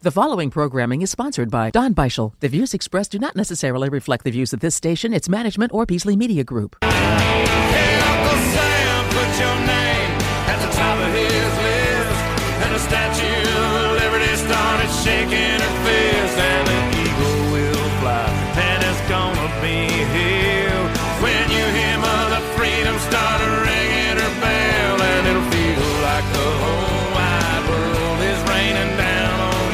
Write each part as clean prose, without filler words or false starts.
The following programming is sponsored by Don Beischel. The views expressed do not necessarily reflect the views of this station, its management, or Beasley Media Group. Hey, Uncle Sam, put your name at the top of his list. And the Statue of Liberty started shaking her fist. And an eagle will fly, and it's gonna be here. When you hear Mother Freedom start ringing her bell, and it'll feel like the whole wide world is raining down on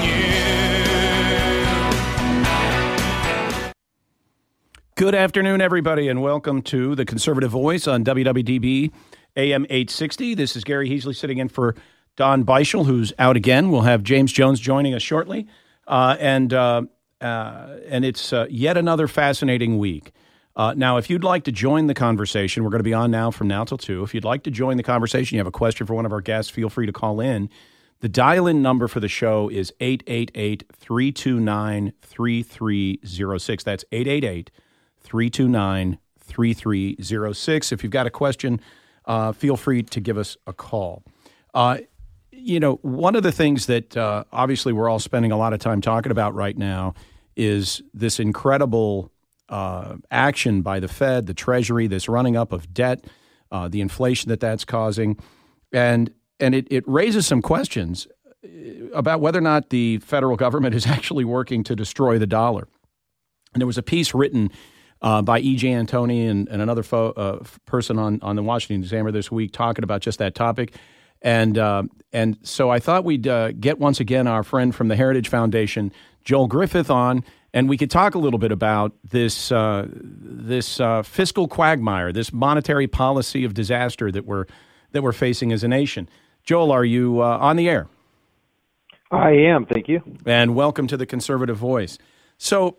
you. Good afternoon, everybody, and welcome to the Conservative Voice on WWDB AM 860. This is Gary Heasley sitting in for Don Beischel, who's out again. We'll have James Jones joining us shortly, and it's yet another fascinating week. Now, if you'd like to join the conversation, we're going to be on now from now till 2. If you'd like to join the conversation, you have a question for one of our guests, feel free to call in. The dial-in number for the show is 888-329-3306. That's 888-329-3306. If you've got a question, feel free to give us a call. One of the things that obviously we're all spending a lot of time talking about right now is this incredible action by the Fed, the Treasury, this running up of debt, the inflation that's causing. And it raises some questions about whether or not the federal government is actually working to destroy the dollar. And there was a piece written by E.J. Antoni and another person on the Washington Examiner this week talking about just that topic. And so I thought we'd get once again our friend from the Heritage Foundation, Joel Griffith, on, and we could talk a little bit about this fiscal quagmire, this monetary policy of disaster that we're facing as a nation. Joel, are you on the air? I am, thank you. And welcome to the Conservative Voice. So,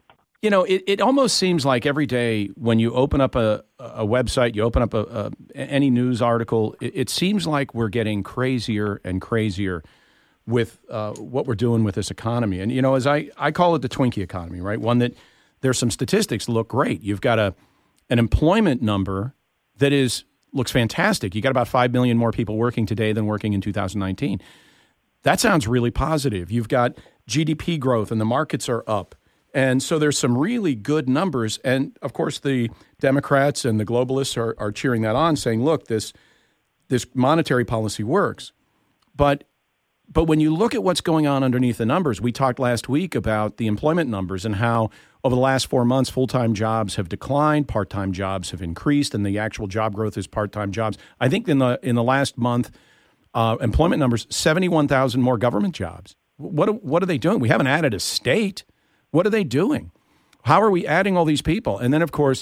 it almost seems like every day when you open up a website, you open up any news article, it seems like we're getting crazier and crazier with what we're doing with this economy. And, as I call it the Twinkie economy, right? One that there's some statistics that look great. You've got an employment number that looks fantastic. You got about 5 million more people working today than working in 2019. That sounds really positive. You've got GDP growth and the markets are up. And so there's some really good numbers. And, of course, the Democrats and the globalists are cheering that on, saying, look, this monetary policy works. But when you look at what's going on underneath the numbers, we talked last week about the employment numbers and how over the last 4 months, full-time jobs have declined, part-time jobs have increased, and the actual job growth is part-time jobs. I think in the last month, employment numbers, 71,000 more government jobs. What are they doing? We haven't added a state. What are they doing? How are we adding all these people? And then, of course,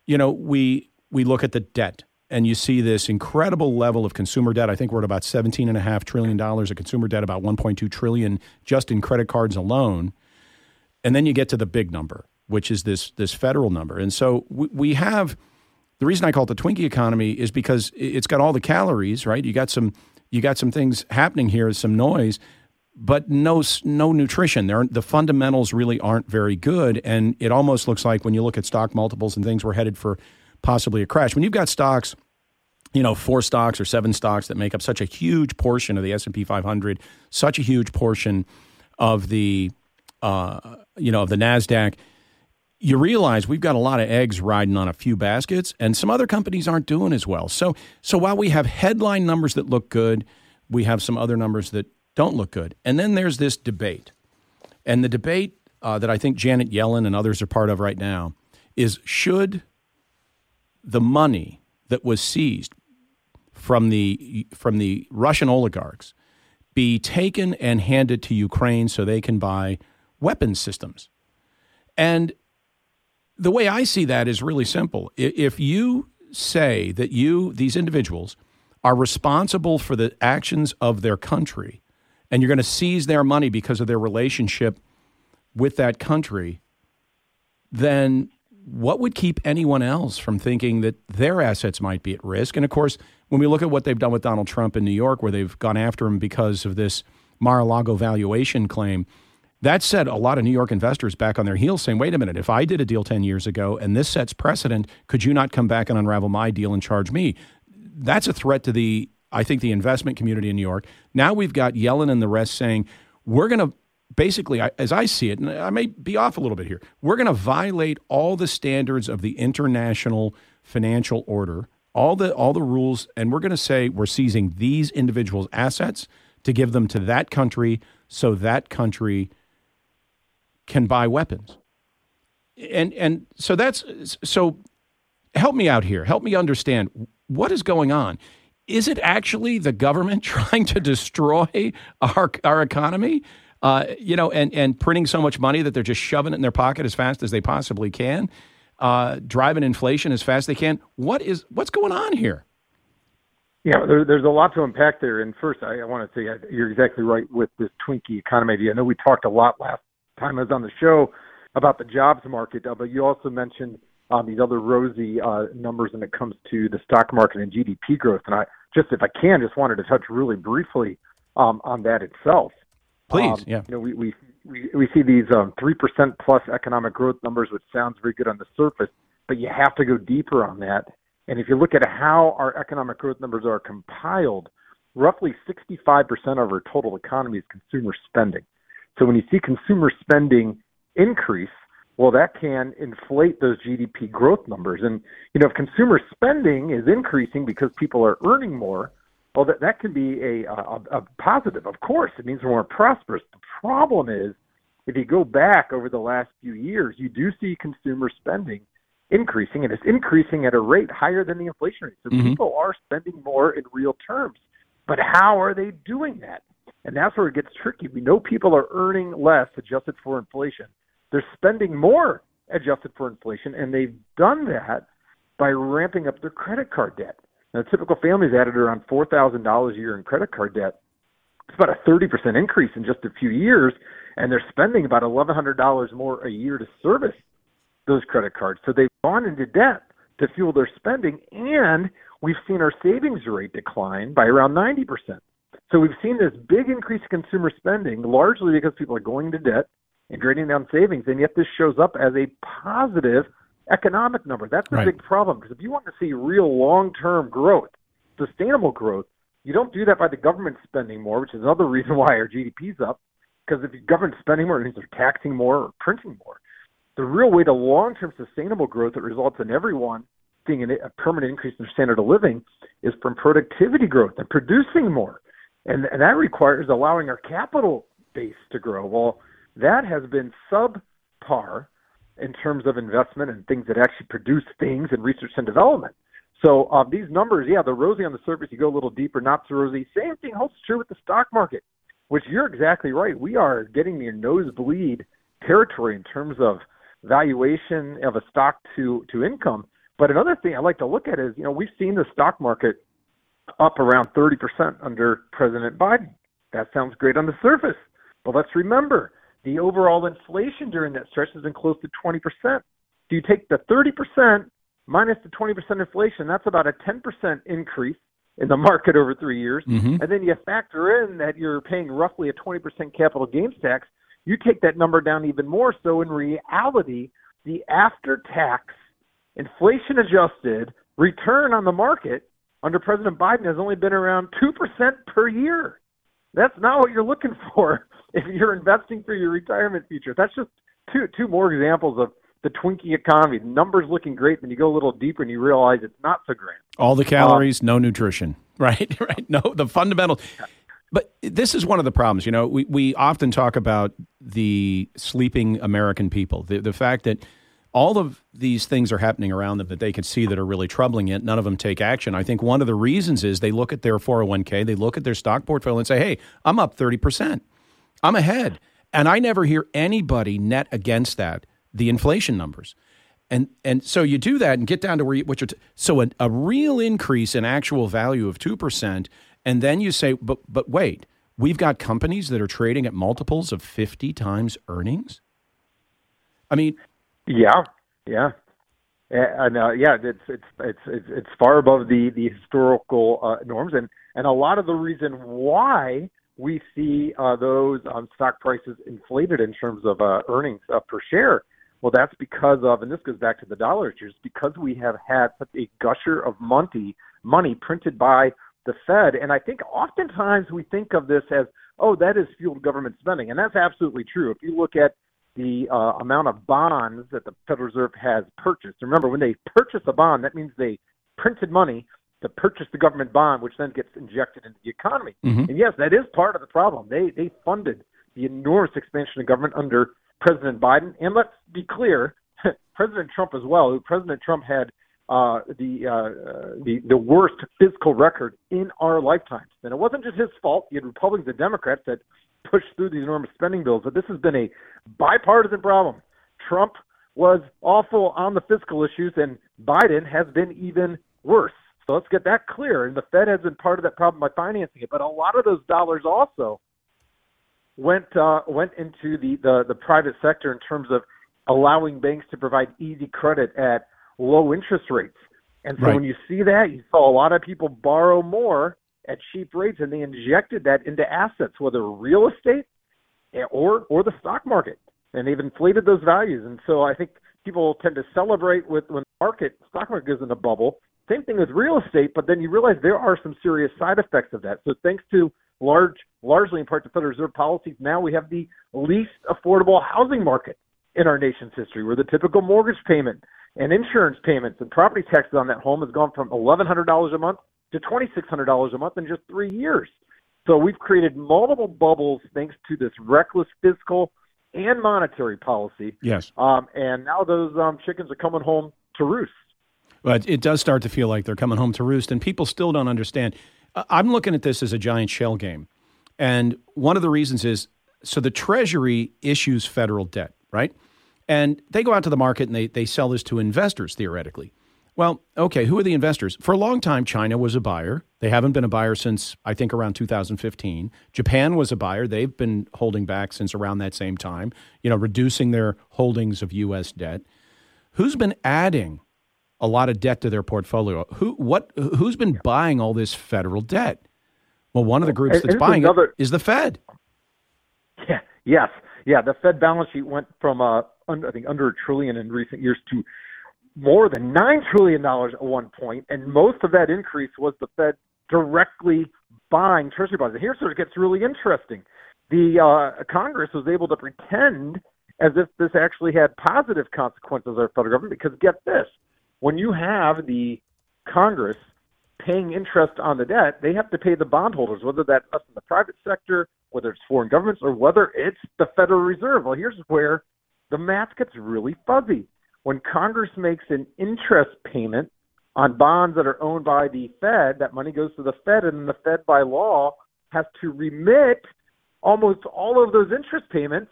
we look at the debt, and you see this incredible level of consumer debt. I think we're at about $17.5 trillion of consumer debt, about $1.2 trillion just in credit cards alone. And then you get to the big number, which is this federal number. And so we have the reason I call it the Twinkie economy is because it's got all the calories, right? You got some things happening here, some noise, but no nutrition. The fundamentals really aren't very good, and it almost looks like when you look at stock multiples and things, we're headed for possibly a crash. When you've got stocks, 4 stocks or 7 stocks that make up such a huge portion of the S&P 500, such a huge portion of the of the NASDAQ, you realize we've got a lot of eggs riding on a few baskets, and some other companies aren't doing as well. So while we have headline numbers that look good, we have some other numbers that don't look good. And then there's this debate. And the debate that I think Janet Yellen and others are part of right now is, should the money that was seized from the Russian oligarchs be taken and handed to Ukraine so they can buy weapons systems? And the way I see that is really simple. If you say that these individuals are responsible for the actions of their country, and you're going to seize their money because of their relationship with that country, then what would keep anyone else from thinking that their assets might be at risk? And, of course, when we look at what they've done with Donald Trump in New York, where they've gone after him because of this Mar-a-Lago valuation claim, that set a lot of New York investors back on their heels saying, wait a minute, if I did a deal 10 years ago and this sets precedent, could you not come back and unravel my deal and charge me? That's a threat to the investment community in New York. Now we've got Yellen and the rest saying, we're going to basically, as I see it, and I may be off a little bit here, we're going to violate all the standards of the international financial order, all the rules, and we're going to say we're seizing these individuals' assets to give them to that country so that country can buy weapons. And so help me out here. Help me understand what is going on. Is it actually the government trying to destroy our economy? And printing so much money that they're just shoving it in their pocket as fast as they possibly can, driving inflation as fast as they can. What's going on here? Yeah, there's a lot to unpack there. And first, I want to say you're exactly right with this Twinkie economy idea. I know we talked a lot last time I was on the show about the jobs market, but you also mentioned these other rosy numbers when it comes to the stock market and GDP growth. And I just wanted to touch really briefly on that itself. Please, yeah. We see these 3% plus economic growth numbers, which sounds very good on the surface, but you have to go deeper on that. And if you look at how our economic growth numbers are compiled, roughly 65% of our total economy is consumer spending. So when you see consumer spending increase, well, that can inflate those GDP growth numbers. And, if consumer spending is increasing because people are earning more, well, that can be a positive. Of course, it means we're more prosperous. The problem is, if you go back over the last few years, you do see consumer spending increasing, and it's increasing at a rate higher than the inflation rate. So people are spending more in real terms. But how are they doing that? And that's where it gets tricky. We know people are earning less adjusted for inflation. They're spending more adjusted for inflation, and they've done that by ramping up their credit card debt. Now, a typical family's added around $4,000 a year in credit card debt. It's about a 30% increase in just a few years, and they're spending about $1,100 more a year to service those credit cards. So they've gone into debt to fuel their spending, and we've seen our savings rate decline by around 90%. So we've seen this big increase in consumer spending, largely because people are going into debt and draining down savings, and yet this shows up as a positive economic number. That's a big problem, because if you want to see real long-term growth, sustainable growth, you don't do that by the government spending more, which is another reason why our GDP's up, because if the government's spending more, it means they're taxing more or printing more. The real way to long-term sustainable growth that results in everyone seeing a permanent increase in their standard of living is from productivity growth and producing more. And that requires allowing our capital base to grow. Well, that has been subpar in terms of investment and things that actually produce things in research and development. So these numbers, they're rosy on the surface. You go a little deeper, not so rosy. Same thing holds true with the stock market, which you're exactly right. We are getting near nosebleed territory in terms of valuation of a stock to income. But another thing I like to look at is, we've seen the stock market up around 30% under President Biden. That sounds great on the surface. But let's remember, the overall inflation during that stretch has been close to 20%. So you take the 30% minus the 20% inflation, that's about a 10% increase in the market over 3 years. And then you factor in that you're paying roughly a 20% capital gains tax. You take that number down even more. So in reality, the after-tax, inflation-adjusted return on the market under President Biden has only been around 2% per year. That's not what you're looking for if you're investing for your retirement future. That's just two more examples of the Twinkie economy. The numbers looking great, then you go a little deeper and you realize it's not so great. All the calories, no nutrition, right? No, the fundamentals. But this is one of the problems. We often talk about the sleeping American people, the fact that all of these things are happening around them that they can see that are really troubling it. None of them take action. I think one of the reasons is they look at their 401k, they look at their stock portfolio and say, hey, I'm up 30%. I'm ahead. And I never hear anybody net against that, the inflation numbers. And so you do that and get down to so a real increase in actual value of 2%. And then you say, but wait, we've got companies that are trading at multiples of 50 times earnings. I mean, yeah. And it's far above the historical norms, and a lot of the reason why we see those stock prices inflated in terms of earnings per share. Well, that's because of, and this goes back to the dollar issues, because we have had such a gusher of money printed by the Fed. And I think oftentimes we think of this as, oh, that has fueled government spending. And that's absolutely true. If you look at the amount of bonds that the Federal Reserve has purchased, remember, when they purchase a bond, that means they printed money to purchase the government bond, which then gets injected into the economy. Mm-hmm. And yes, that is part of the problem. They funded the enormous expansion of government under President Biden. And let's be clear, President Trump as well. President Trump had the worst fiscal record in our lifetimes. And it wasn't just his fault. You had Republicans and Democrats that pushed through these enormous spending bills. But this has been a bipartisan problem. Trump was awful on the fiscal issues, and Biden has been even worse. So let's get that clear. And the Fed has been part of that problem by financing it. But a lot of those dollars also went into the private sector in terms of allowing banks to provide easy credit at low interest rates. And so when you see that, you saw a lot of people borrow more at cheap rates, and they injected that into assets, whether real estate or the stock market. And they've inflated those values. And so I think people tend to celebrate when the stock market goes in a bubble. Same thing with real estate, but then you realize there are some serious side effects of that. So thanks to largely in part to Federal Reserve policies, now we have the least affordable housing market in our nation's history, where the typical mortgage payment and insurance payments and property taxes on that home has gone from $1,100 a month to $2,600 a month in just 3 years. So we've created multiple bubbles thanks to this reckless fiscal and monetary policy. Yes. And now those chickens are coming home to roost. But it does start to feel like they're coming home to roost, and people still don't understand. I'm looking at this as a giant shell game. And one of the reasons is, so the Treasury issues federal debt, right? And they go out to the market and they sell this to investors, theoretically. Well, okay, who are the investors? For a long time, China was a buyer. They haven't been a buyer since, I think, around 2015. Japan was a buyer. They've been holding back since around that same time, reducing their holdings of U.S. debt. Who's been adding a lot of debt to their portfolio? Who's been buying all this federal debt? Well, one of the groups that's buying it is the Fed. Yeah. Yes. Yeah. The Fed balance sheet went from under $1 trillion in recent years to more than $9 trillion at one point, and most of that increase was the Fed directly buying Treasury bonds. And here's where it gets really interesting. The Congress was able to pretend as if this actually had positive consequences of our federal government, because get this. When you have the Congress paying interest on the debt, they have to pay the bondholders, whether that's us in the private sector, whether it's foreign governments, or whether it's the Federal Reserve. Well, here's where the math gets really fuzzy. When Congress makes an interest payment on bonds that are owned by the Fed, that money goes to the Fed, and the Fed, by law, has to remit almost all of those interest payments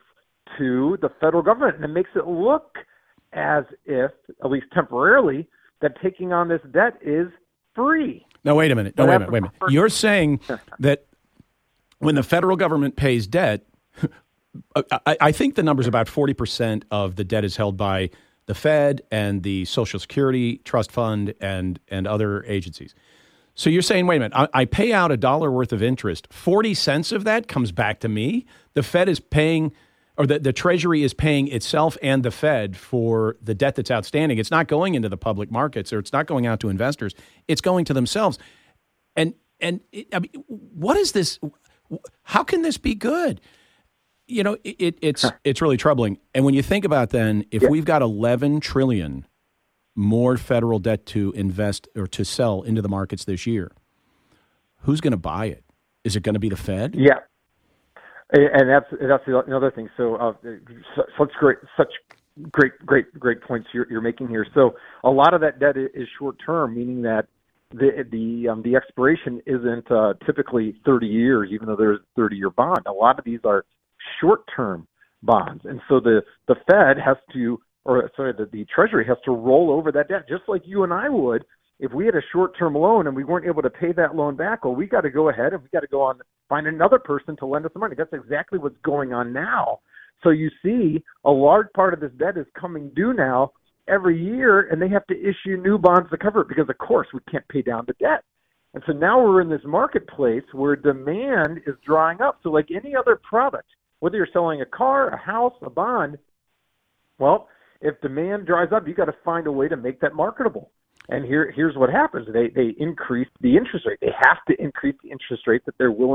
to the federal government. And it makes it look as if, at least temporarily, that taking on this debt is free. No, wait a minute. You're saying that when the federal government pays debt, I think the number's about 40% of the debt is held by the Fed and the Social Security Trust Fund and other agencies. So you're saying, wait a minute, I pay out $1 worth of interest. 40 cents of that comes back to me. The Fed is paying, or the Treasury is paying itself and the Fed for the debt that's outstanding. It's not going into the public markets, or it's not going out to investors. It's going to themselves. And what is this? How can this be good? It's really troubling. And when you think about then, if we've got $11 trillion more federal debt to invest or to sell into the markets this year, who's going to buy it? Is it going to be the Fed? Yeah. And that's another thing. So such great points you're making here. So a lot of that debt is short term, meaning that the expiration isn't typically 30 years, even though there's a 30-year bond. A lot of these are short-term bonds, and so the Fed has to, the Treasury has to roll over that debt, just like you and I would if we had a short-term loan and we weren't able to pay that loan back. Well, we got to go ahead and we got to go on find another person to lend us the money. That's exactly what's going on now. So you see, a large part of this debt is coming due now every year, and they have to issue new bonds to cover it because, of course, we can't pay down the debt. And so now we're in this marketplace where demand is drying up. So like any other product, whether you're selling a car, a house, a bond, well, if demand dries up, you got to find a way to make that marketable. And here's what happens. They increase the interest rate. They have to increase the interest rate that they're willing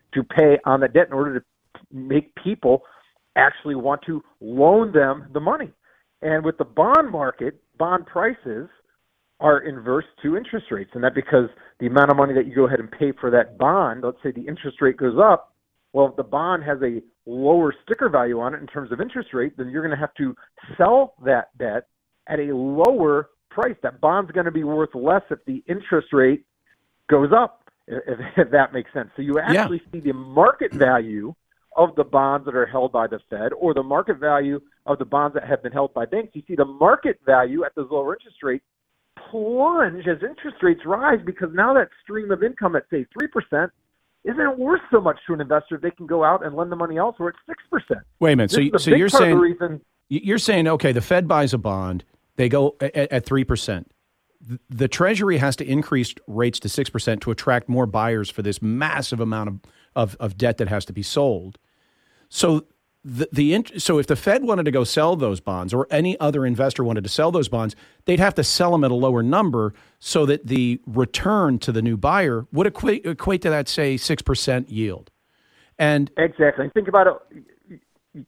to pay on the debt in order to make people actually want to loan them the money. And with the bond market, bond prices are inverse to interest rates. And that's because the amount of money that you go ahead and pay for that bond, let's say the interest rate goes up, well, if the bond has a lower sticker value on it in terms of interest rate, then you're going to have to sell that debt at a lower price. That bond's going to be worth less if the interest rate goes up, if that makes sense. So you actually see the market value of the bonds that are held by the Fed or the market value of the bonds that have been held by banks. You see the market value at those lower interest rates plunge as interest rates rise, because now that stream of income at, say, 3% isn't worth so much to an investor if they can go out and lend the money elsewhere at 6%. Wait a minute. So you're saying, okay, the Fed buys a bond, they go at 3%. The Treasury has to increase rates to 6% to attract more buyers for this massive amount of debt that has to be sold. So so if the Fed wanted to go sell those bonds, or any other investor wanted to sell those bonds, they'd have to sell them at a lower number so that the return to the new buyer would equate to that, say, 6% yield. And exactly. Think about it.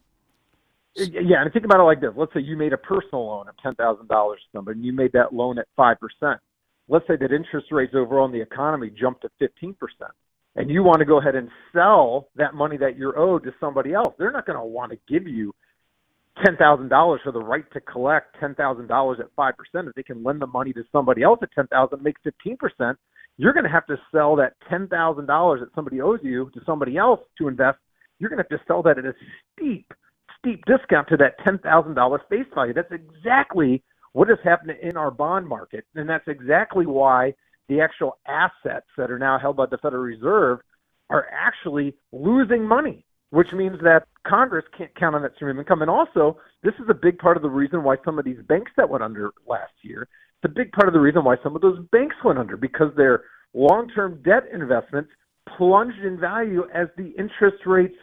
Yeah, and think about it like this. Let's say you made a personal loan of $10,000 to somebody, and you made that loan at 5%. Let's say that interest rates overall in the economy jumped to 15%. And you want to go ahead and sell that money that you're owed to somebody else. They're not going to want to give you $10,000 for the right to collect $10,000 at 5%. If they can lend the money to somebody else at $10,000 and make 15%, you're going to have to sell that $10,000 that somebody owes you to somebody else to invest. You're going to have to sell that at a steep discount to that $10,000 face value. That's exactly what has happened in our bond market, and that's exactly why the actual assets that are now held by the Federal Reserve are actually losing money, which means that Congress can't count on that stream of income. And also, this is a big part of the reason why some of these banks that went under last year, it's a big part of the reason why some of those banks went under, because their long-term debt investments plunged in value as the interest rates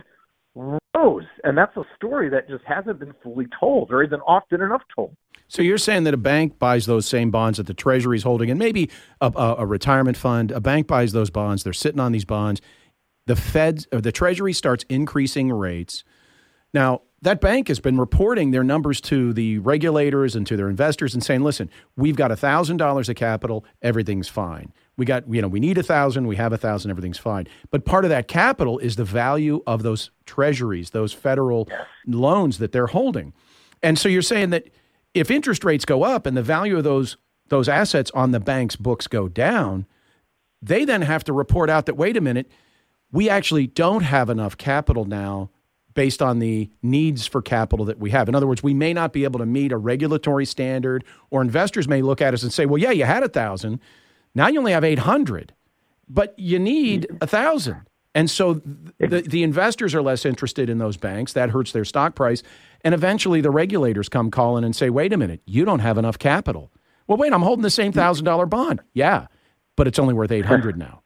rose. And that's a story that just hasn't been fully told, or even often enough told. So you're saying that a bank buys those same bonds that the Treasury is holding, and maybe a retirement fund, a bank buys those bonds, they're sitting on these bonds. The Fed or the Treasury starts increasing rates. Now, that bank has been reporting their numbers to the regulators and to their investors and saying, listen, we've got $1,000 of capital, everything's fine. We need 1,000, we have 1,000, everything's fine. But part of that capital is the value of those treasuries, those federal loans that they're holding. And so you're saying that if interest rates go up and the value of those assets on the bank's books go down, they then have to report out that, wait a minute, we actually don't have enough capital now based on the needs for capital that we have. In other words, we may not be able to meet a regulatory standard, or investors may look at us and say, well, yeah, you had 1,000. Now you only have 800, but you need 1,000. And so the investors are less interested in those banks. That hurts their stock price. And eventually the regulators come calling and say, wait a minute, you don't have enough capital. Well, wait, I'm holding the same $1,000 bond. Yeah, but it's only worth 800 now.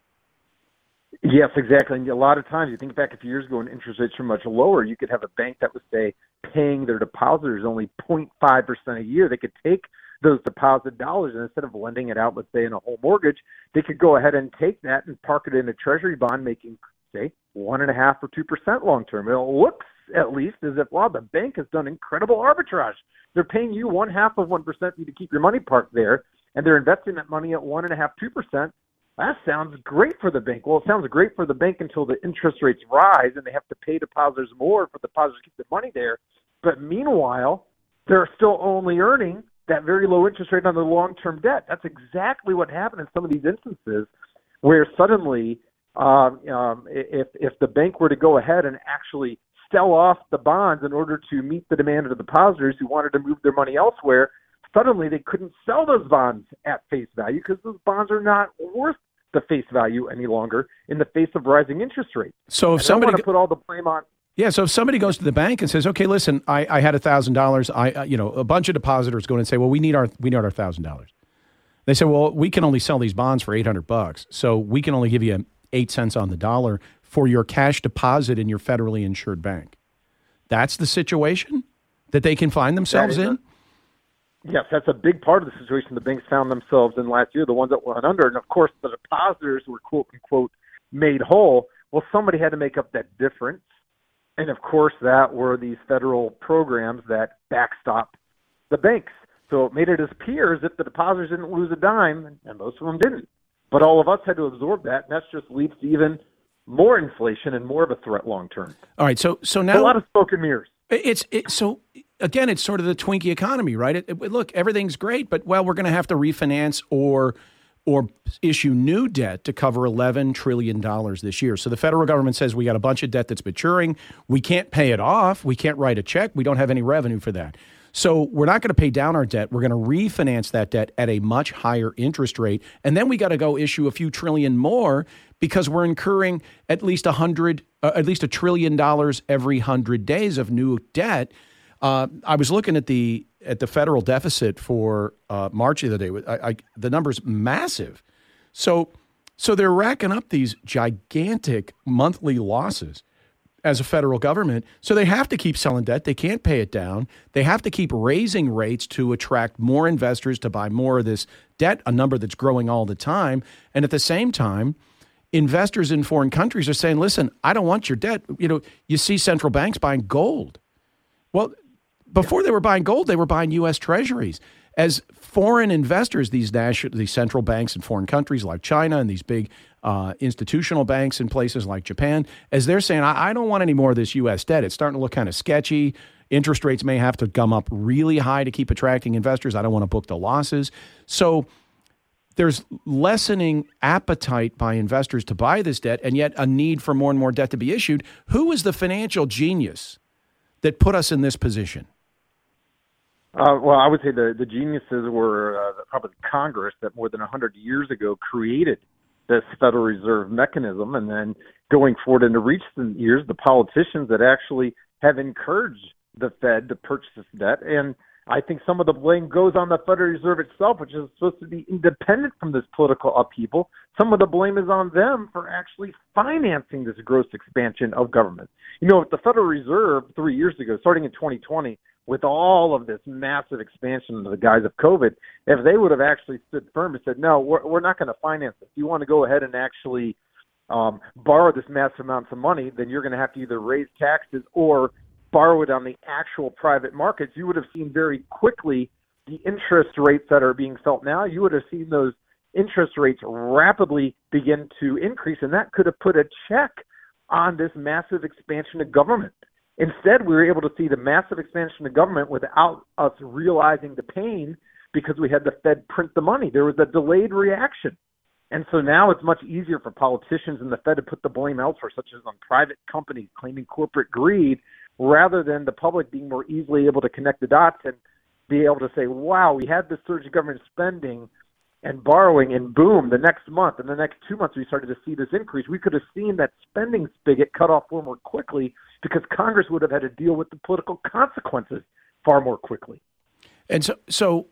Yes, exactly. And a lot of times, you think back a few years ago when interest rates were much lower, you could have a bank that was, say, paying their depositors only 0.5% a year. They could take those deposit dollars, and instead of lending it out, let's say, in a home mortgage, they could go ahead and take that and park it in a treasury bond, making, say, 1.5% or 2% long term. It looks at least as if, wow, the bank has done incredible arbitrage. They're paying you 0.5% for you to keep your money parked there, and they're investing that money at 1.5%, 2%. That sounds great for the bank. Well, it sounds great for the bank until the interest rates rise and they have to pay depositors more for depositors to keep the money there. But meanwhile, they're still only earning that very low interest rate on their long-term debt. That's exactly what happened in some of these instances where suddenly if the bank were to go ahead and actually sell off the bonds in order to meet the demand of the depositors who wanted to move their money elsewhere, suddenly they couldn't sell those bonds at face value because those bonds are not worth the face value any longer in the face of rising interest rates. So if somebody want to put all the blame on. Yeah, so if somebody goes to the bank and says, "Okay, listen, I had $1,000," a bunch of depositors go in and say, "Well, we need our $1,000." They say, "Well, we can only sell these bonds for $800, so we can only give you 8 cents on the dollar for your cash deposit in your federally insured bank." That's the situation that they can find themselves in. Yes, that's a big part of the situation the banks found themselves in last year, the ones that went under. And, of course, the depositors were, quote, unquote, made whole. Well, somebody had to make up that difference. And, of course, that were these federal programs that backstop the banks. So it made it appear as if the depositors didn't lose a dime, and most of them didn't. But all of us had to absorb that, and that just leads to even more inflation and more of a threat long term. All right, so now a lot of smoke and mirrors. So again, it's sort of the Twinkie economy, right? Look, everything's great, but we're going to have to refinance or issue new debt to cover $11 trillion this year. So the federal government says we got a bunch of debt that's maturing. We can't pay it off. We can't write a check. We don't have any revenue for that. So we're not going to pay down our debt. We're going to refinance that debt at a much higher interest rate. And then we got to go issue a few trillion more because we're incurring at least $1 trillion every 100 days of new debt. I was looking at the federal deficit for March the other day. The number's massive. So they're racking up these gigantic monthly losses as a federal government. So they have to keep selling debt. They can't pay it down. They have to keep raising rates to attract more investors to buy more of this debt, a number that's growing all the time. And at the same time, investors in foreign countries are saying, listen, I don't want your debt. You see central banks buying gold. Well, before they were buying gold, they were buying U.S. treasuries. As foreign investors, these central banks in foreign countries like China and these big institutional banks in places like Japan, as they're saying, I don't want any more of this U.S. debt. It's starting to look kind of sketchy. Interest rates may have to gum up really high to keep attracting investors. I don't want to book the losses. So there's lessening appetite by investors to buy this debt, and yet a need for more and more debt to be issued. Who is the financial genius that put us in this position? Well, I would say the geniuses were probably Congress that more than 100 years ago created this Federal Reserve mechanism. And then going forward into recent years, the politicians that actually have encouraged the Fed to purchase this debt. And I think some of the blame goes on the Federal Reserve itself, which is supposed to be independent from this political upheaval. Some of the blame is on them for actually financing this gross expansion of government. The Federal Reserve 3 years ago, starting in 2020, with all of this massive expansion under the guise of COVID, if they would have actually stood firm and said, no, we're not going to finance this. If you want to go ahead and actually borrow this massive amounts of money, then you're going to have to either raise taxes or borrow it on the actual private markets. You would have seen very quickly the interest rates that are being felt now. You would have seen those interest rates rapidly begin to increase, and that could have put a check on this massive expansion of government. Instead, we were able to see the massive expansion of government without us realizing the pain because we had the Fed print the money. There was a delayed reaction. And so now it's much easier for politicians and the Fed to put the blame elsewhere, such as on private companies claiming corporate greed, rather than the public being more easily able to connect the dots and be able to say, wow, we had this surge of government spending and borrowing, and boom, the next month and the next 2 months we started to see this increase. We could have seen that spending spigot cut off far more quickly because Congress would have had to deal with the political consequences far more quickly. And so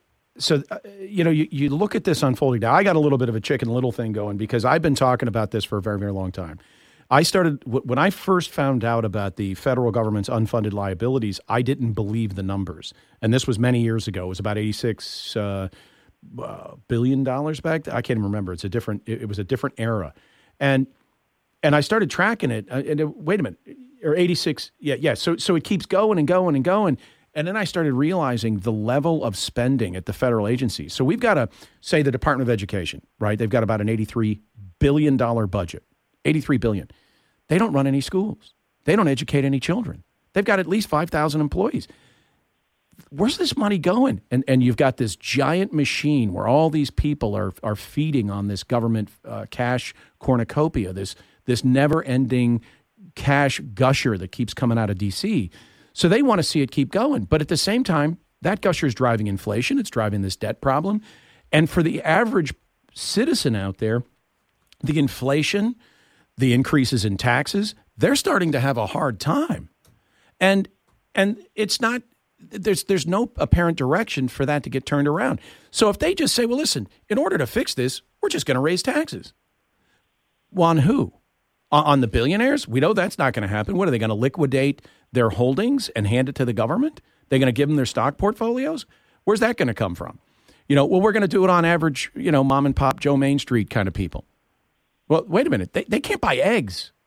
you look at this unfolding now. I got a little bit of a Chicken Little thing going because I've been talking about this for a very, very long time. When I first found out about the federal government's unfunded liabilities, I didn't believe the numbers. And this was many years ago. It was about $86 billion back then. I can't even remember. It was a different era. And I started tracking it. Wait a minute. Or 86. Yeah. So it keeps going and going and going. And then I started realizing the level of spending at the federal agencies. So we've got to say the Department of Education, right? They've got about an $83 billion budget. $83 billion. They don't run any schools. They don't educate any children. They've got at least 5,000 employees. Where's this money going? And you've got this giant machine where all these people are feeding on this government cash cornucopia, this never-ending cash gusher that keeps coming out of D.C. So they want to see it keep going. But at the same time, that gusher is driving inflation. It's driving this debt problem. And for the average citizen out there, the inflation, the increases in taxes, they're starting to have a hard time. And it's not, there's no apparent direction for that to get turned around. So if they just say, well, listen, in order to fix this, we're just going to raise taxes. Well, on who? On the billionaires? We know that's not going to happen. What, are they going to liquidate their holdings and hand it to the government? They're going to give them their stock portfolios? Where's that going to come from? Well, we're going to do it on average, mom and pop, Joe Main Street kind of people. Well, wait a minute. They can't buy eggs.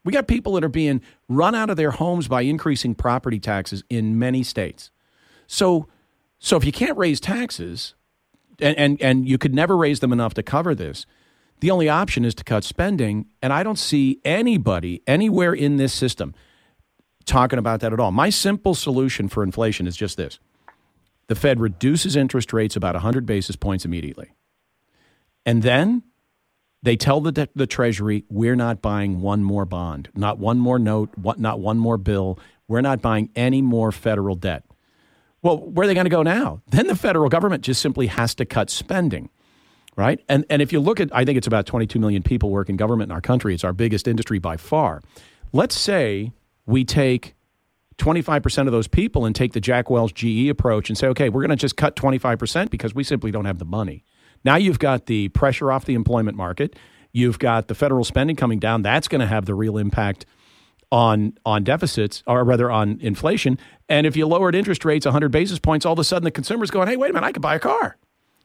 We got people that are being run out of their homes by increasing property taxes in many states. So if you can't raise taxes, and you could never raise them enough to cover this, the only option is to cut spending. And I don't see anybody anywhere in this system talking about that at all. My simple solution for inflation is just this. The Fed reduces interest rates about 100 basis points immediately. And then they tell the Treasury, we're not buying one more bond, not one more note, not one more bill. We're not buying any more federal debt. Well, where are they going to go now? Then the federal government just simply has to cut spending, right? And if you look at, I think it's about 22 million people work in government in our country. It's our biggest industry by far. Let's say we take 25% of those people and take the Jack Welch GE approach and say, okay, we're going to just cut 25% because we simply don't have the money. Now you've got the pressure off the employment market. You've got the federal spending coming down. That's going to have the real impact on deficits, or rather on inflation. And if you lowered interest rates 100 basis points, all of a sudden the consumer's going, hey, wait a minute, I could buy a car.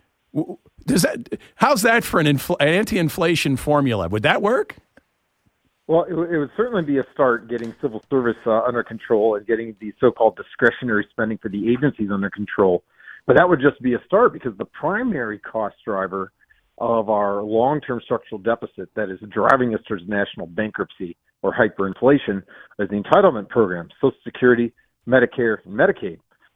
How's that for an anti-inflation formula? Would that work? Well, it would certainly be a start getting civil service under control and getting the so-called discretionary spending for the agencies under control. But that would just be a start, because the primary cost driver of our long-term structural deficit that is driving us towards national bankruptcy or hyperinflation is the entitlement programs, Social Security, Medicare, and Medicaid.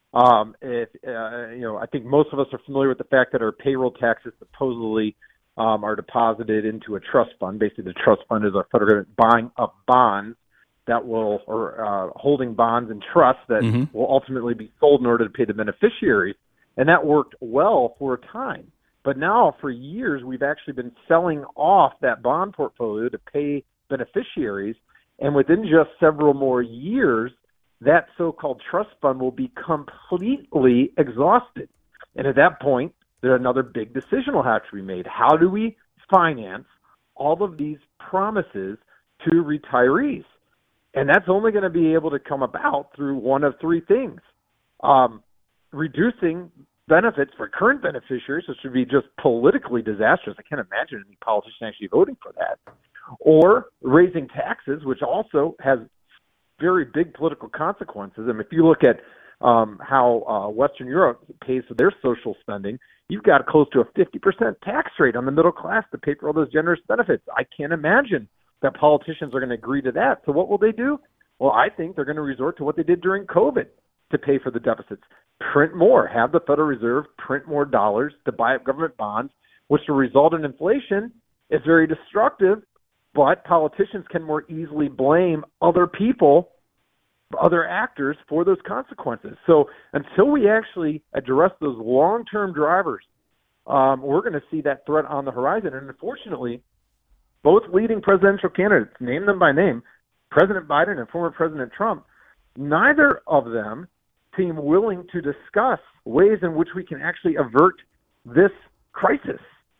I think most of us are familiar with the fact that our payroll taxes supposedly are deposited into a trust fund. Basically, the trust fund is our federal government buying up bonds that will, or holding bonds in trust that will ultimately be sold in order to pay the beneficiaries. And that worked well for a time. But now, for years, we've actually been selling off that bond portfolio to pay beneficiaries. And within just several more years, that so-called trust fund will be completely exhausted. And at that point, there's another big decision will have to be made. How do we finance all of these promises to retirees? And that's only going to be able to come about through one of three things. Reducing benefits for current beneficiaries, which would be just politically disastrous. I can't imagine any politician actually voting for that. Or raising taxes, which also has very big political consequences. And if you look at how Western Europe pays for their social spending, you've got close to a 50% tax rate on the middle class to pay for all those generous benefits. I can't imagine that politicians are going to agree to that. So what will they do? Well, I think they're going to resort to what they did during COVID to pay for the deficits. Print more, have the Federal Reserve print more dollars to buy up government bonds, which will result in inflation. It's very destructive, but politicians can more easily blame other people, other actors for those consequences. So until we actually address those long-term drivers, we're going to see that threat on the horizon. And unfortunately, both leading presidential candidates, name them by name, President Biden and former President Trump, neither of them seem willing to discuss ways in which we can actually avert this crisis.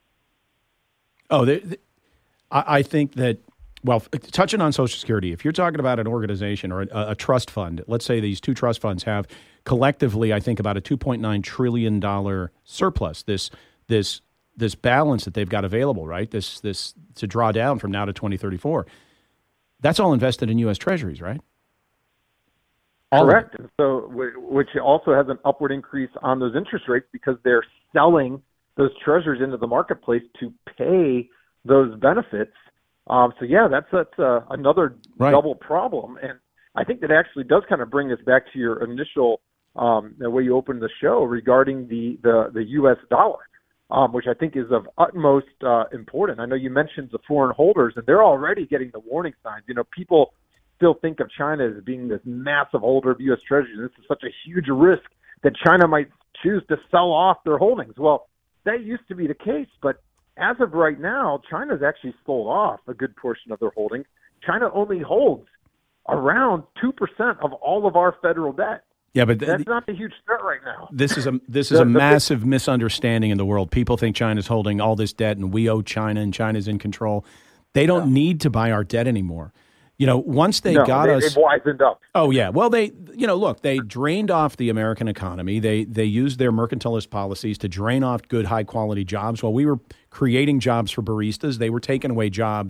I think that, well, touching on Social Security, if you're talking about an organization or a trust fund, let's say these two trust funds have collectively, I think, about a $2.9 trillion surplus, this balance that they've got available, right? This to draw down from now to 2034. That's all invested in U.S. Treasuries, right? Correct. So, which also has an upward increase on those interest rates because they're selling those treasuries into the marketplace to pay those benefits. That's another double problem. And I think that actually does kind of bring us back to your initial the way you opened the show regarding the U.S. dollar, which I think is of utmost importance. I know you mentioned the foreign holders, and they're already getting the warning signs. You know, people still think of China as being this massive holder of U.S. Treasuries. This is such a huge risk that China might choose to sell off their holdings. Well, that used to be the case, but as of right now, China's actually sold off a good portion of their holdings. China only holds around 2% of all of our federal debt. Yeah, but that's not the huge threat right now. This is a massive misunderstanding in the world. People think China's holding all this debt and we owe China and China's in control. They don't need to buy our debt anymore. You know, once they've wisened up. Oh yeah. Well, they drained off the American economy. They used their mercantilist policies to drain off good, high quality jobs. While we were creating jobs for baristas, they were taking away jobs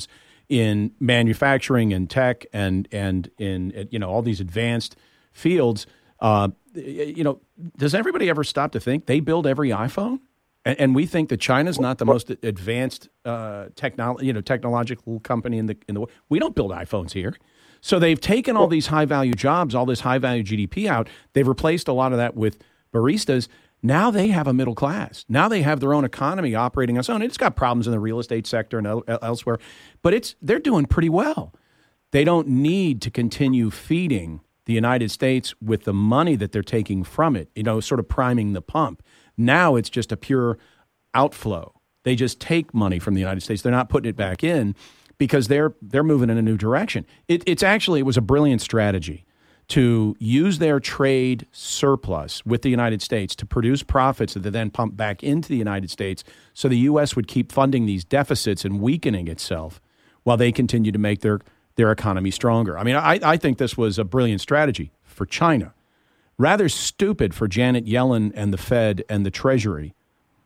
in manufacturing and tech and in all these advanced fields. Does everybody ever stop to think they build every iPhone? And we think that China's not the most advanced technological company in the world. We don't build iPhones here. So they've taken all these high-value jobs, all this high-value GDP out. They've replaced a lot of that with baristas. Now they have a middle class. Now they have their own economy operating on its own. It's got problems in the real estate sector and elsewhere, but they're doing pretty well. They don't need to continue feeding the United States with the money that they're taking from it, sort of priming the pump. Now it's just a pure outflow. They just take money from the United States. They're not putting it back in because they're moving in a new direction. It was a brilliant strategy to use their trade surplus with the United States to produce profits that they then pump back into the United States so the U.S. would keep funding these deficits and weakening itself while they continue to make their economy stronger. I mean, I think this was a brilliant strategy for China. Rather stupid for Janet Yellen and the Fed and the Treasury.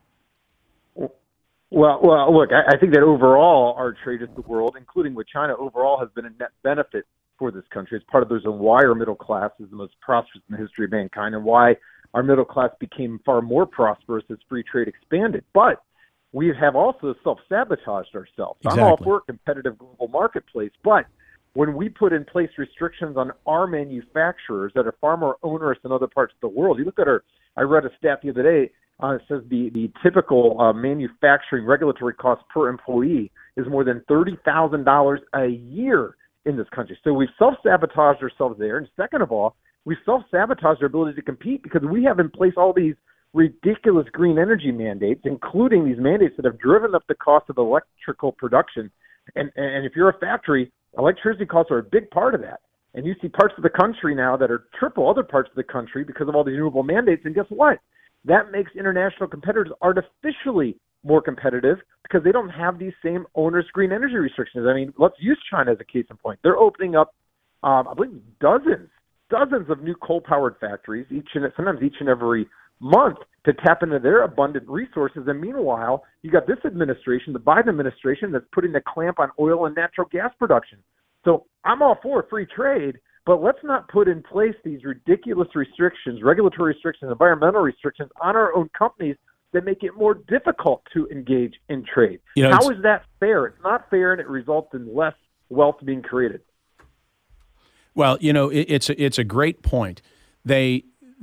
Well, look, I think that overall our trade with the world, including with China, overall has been a net benefit for this country. It's part of the reason why our middle class is the most prosperous in the history of mankind and why our middle class became far more prosperous as free trade expanded. But we have also self-sabotaged ourselves. Exactly. I'm all for a competitive global marketplace, but when we put in place restrictions on our manufacturers that are far more onerous than other parts of the world, you look at I read a stat the other day, it says the typical manufacturing regulatory cost per employee is more than $30,000 a year in this country. So we've self-sabotaged ourselves there. And second of all, we've self-sabotaged our ability to compete because we have in place all these ridiculous green energy mandates, including these mandates that have driven up the cost of electrical production. And if you're a factory, electricity costs are a big part of that. And you see parts of the country now that are triple other parts of the country because of all these renewable mandates. And guess what? That makes international competitors artificially more competitive because they don't have these same onerous green energy restrictions. I mean, let's use China as a case in point. They're opening up, I believe, dozens of new coal-powered factories, sometimes each and every month, to tap into their abundant resources. And meanwhile, you got this administration, the Biden administration, that's putting a clamp on oil and natural gas production. So I'm all for free trade, but let's not put in place these ridiculous restrictions, regulatory restrictions, environmental restrictions on our own companies that make it more difficult to engage in trade. How is that fair? It's not fair, and it results in less wealth being created. Well, it's a great point. They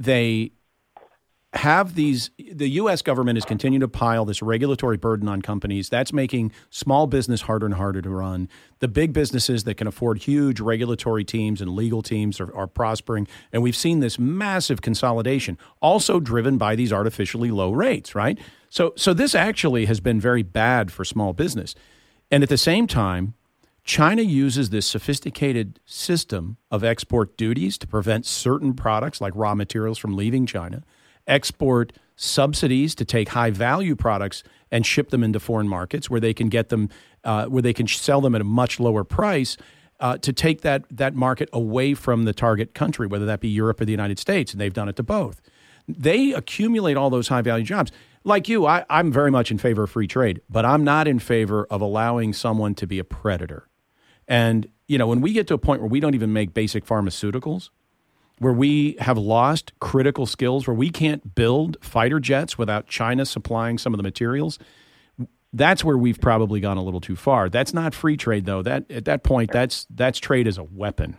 have the U.S. government is continuing to pile this regulatory burden on companies. That's making small business harder and harder to run. The big businesses that can afford huge regulatory teams and legal teams are prospering. And we've seen this massive consolidation, also driven by these artificially low rates, right? So this actually has been very bad for small business. And at the same time, China uses this sophisticated system of export duties to prevent certain products like raw materials from leaving China, export subsidies to take high-value products and ship them into foreign markets where they can get them, where they can sell them at a much lower price to take that market away from the target country, whether that be Europe or the United States, and they've done it to both. They accumulate all those high-value jobs. Like you, I'm very much in favor of free trade, but I'm not in favor of allowing someone to be a predator. And, when we get to a point where we don't even make basic pharmaceuticals, where we have lost critical skills, where we can't build fighter jets without China supplying some of the materials, that's where we've probably gone a little too far. That's not free trade, though. That at that point, that's trade as a weapon.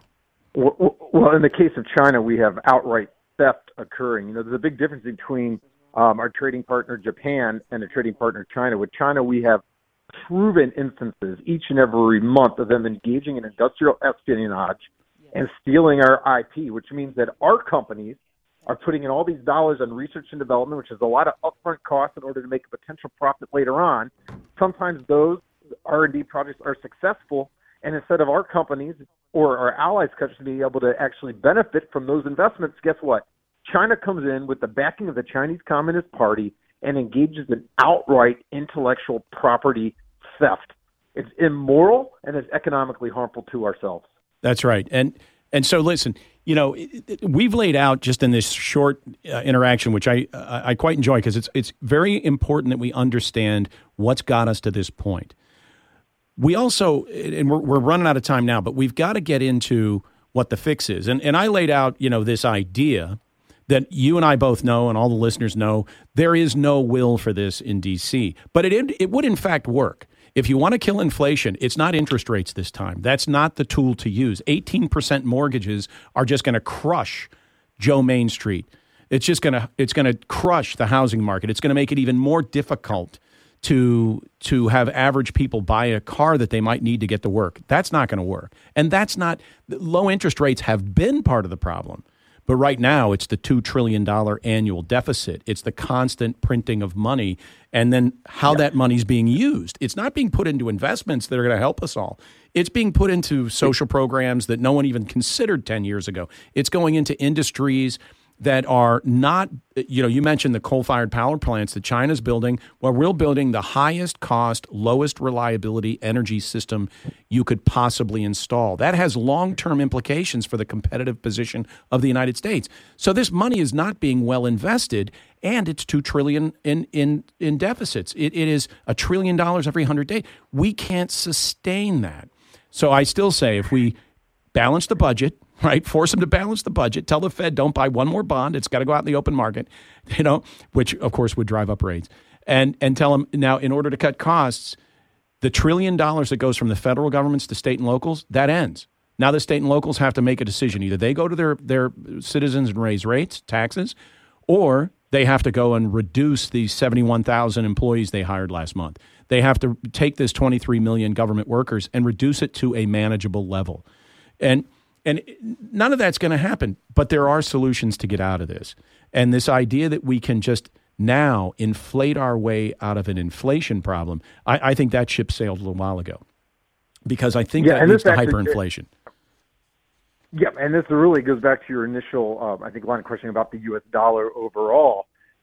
Well, in the case of China, we have outright theft occurring. There's a big difference between our trading partner Japan and a trading partner China. With China, we have proven instances each and every month of them engaging in industrial espionage and stealing our IP, which means that our companies are putting in all these dollars on research and development, which is a lot of upfront costs in order to make a potential profit later on. Sometimes those R&D projects are successful, and instead of our companies or our allies' countries being able to actually benefit from those investments, guess what? China comes in with the backing of the Chinese Communist Party and engages in outright intellectual property theft. It's immoral and it's economically harmful to ourselves. That's right. And so, listen, we've laid out just in this short interaction, which I quite enjoy because it's very important that we understand what's got us to this point. we also, and we're running out of time now, but we've got to get into what the fix is. And I laid out, this idea that you and I both know and all the listeners know there is no will for this in D.C. But it would, in fact, work. If you want to kill inflation, it's not interest rates this time. That's not the tool to use. 18% mortgages are just going to crush Joe Main Street. It's going to crush the housing market. It's going to make it even more difficult to have average people buy a car that they might need to get to work. That's not going to work. And low interest rates have been part of the problem. But right now, it's the $2 trillion annual deficit. It's the constant printing of money and then how that money's being used. It's not being put into investments that are going to help us all. It's being put into social programs that no one even considered 10 years ago. It's going into industries that are not, you mentioned the coal-fired power plants that China's building. Well, we're building the highest cost, lowest reliability energy system you could possibly install. That has long-term implications for the competitive position of the United States. So this money is not being well invested, and it's $2 trillion in deficits. It is $1 trillion every 100 days. We can't sustain that. So I still say if we balance the budget, right? Force them to balance the budget. Tell the Fed, don't buy one more bond. It's got to go out in the open market, which of course would drive up rates. And tell them now, in order to cut costs, the $1 trillion that goes from the federal governments to state and locals, that ends. Now the state and locals have to make a decision. Either they go to their citizens and raise rates, taxes, or they have to go and reduce the 71,000 employees they hired last month. They have to take this 23 million government workers and reduce it to a manageable level. And none of that's going to happen, but there are solutions to get out of this. And this idea that we can just now inflate our way out of an inflation problem, I think that ship sailed a little while ago, because I think that leads to hyperinflation. Yeah, and this really goes back to your initial, I think, line of questioning about the U.S. dollar overall.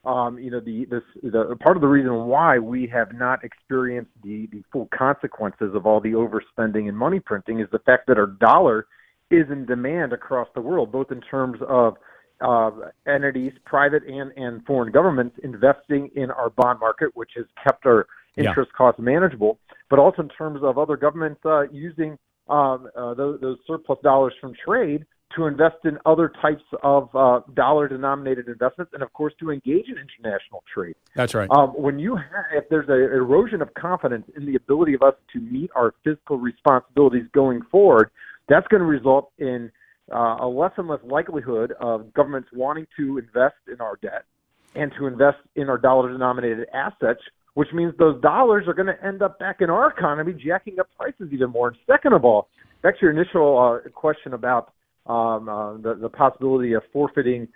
The part of the reason why we have not experienced the full consequences of all the overspending and money printing is the fact that our dollar is in demand across the world, both in terms of entities, private and foreign governments, investing in our bond market, which has kept our interest costs manageable, but also in terms of other governments using those surplus dollars from trade to invest in other types of dollar-denominated investments, and of course to engage in international trade. That's right. If there's an erosion of confidence in the ability of us to meet our fiscal responsibilities going forward, that's going to result in a less and less likelihood of governments wanting to invest in our debt and to invest in our dollar-denominated assets, which means those dollars are going to end up back in our economy, jacking up prices even more. And second of all, back to your initial question about the possibility of forfeiting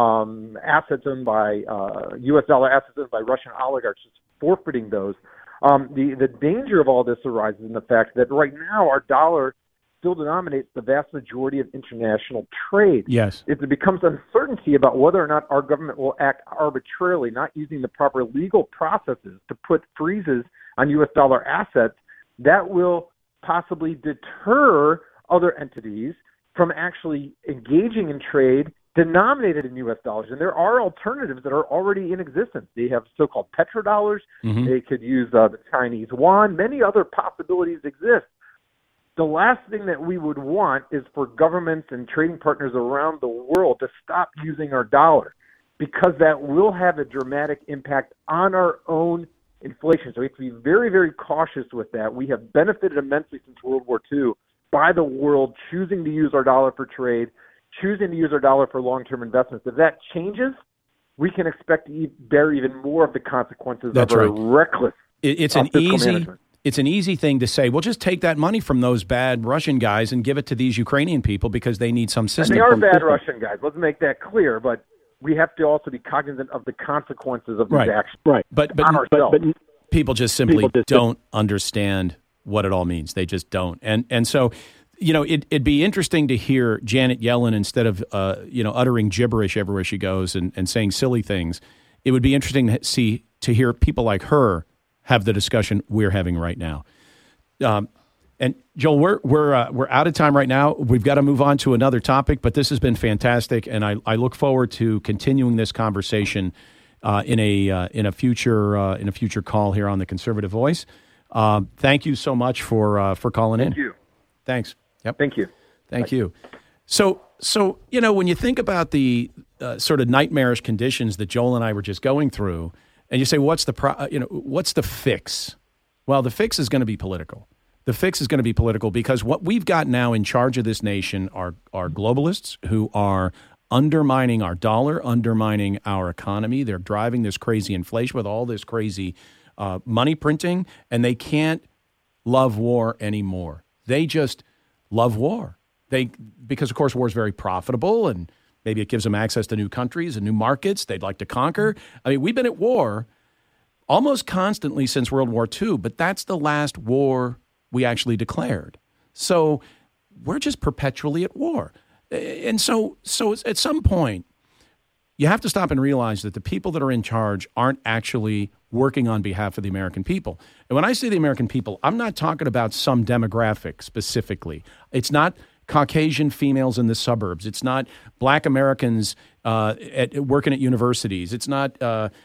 assets owned by U.S. dollar assets owned by Russian oligarchs, just forfeiting those. The danger of all this arises in the fact that right now our dollar still denominates the vast majority of international trade. Yes. If there becomes uncertainty about whether or not our government will act arbitrarily, not using the proper legal processes to put freezes on U.S. dollar assets, that will possibly deter other entities from actually engaging in trade denominated in U.S. dollars. And there are alternatives that are already in existence. They have so-called petrodollars. Mm-hmm. They could use the Chinese yuan. Many other possibilities exist. The last thing that we would want is for governments and trading partners around the world to stop using our dollar, because that will have a dramatic impact on our own inflation. So we have to be very, very cautious with that. We have benefited immensely since World War II by the world choosing to use our dollar for trade, choosing to use our dollar for long-term investments. If that changes, we can expect to bear even more of the consequences of our reckless fiscal management. It's an easy thing to say, well, just take that money from those bad Russian guys and give it to these Ukrainian people because they need some system. And they are bad Russian guys. Let's make that clear. But we have to also be cognizant of the consequences of these actions but people just simply don't understand what it all means. They just don't. And so, it'd be interesting to hear Janet Yellen, instead of, uttering gibberish everywhere she goes and saying silly things. It would be interesting to hear people like her have the discussion we're having right now. And Joel, we're out of time right now. We've got to move on to another topic, but this has been fantastic, and I look forward to continuing this conversation in a future call here on the Conservative Voice. Thank you so much for calling in. Thank you. Thanks. Yep. Thank you. Thank you. So when you think about the sort of nightmarish conditions that Joel and I were just going through, and you say, what's the fix? Well, the fix is going to be political. The fix is going to be political because what we've got now in charge of this nation are globalists who are undermining our dollar, undermining our economy. They're driving this crazy inflation with all this crazy money printing, and they can't love war anymore. They just love war. Because, of course, war is very profitable, and maybe it gives them access to new countries and new markets they'd like to conquer. I mean, we've been at war almost constantly since World War II, but that's the last war we actually declared. So we're just perpetually at war. And so at some point, you have to stop and realize that the people that are in charge aren't actually working on behalf of the American people. And when I say the American people, I'm not talking about some demographic specifically. It's not Caucasian females in the suburbs. It's not Black Americans working at universities. It's not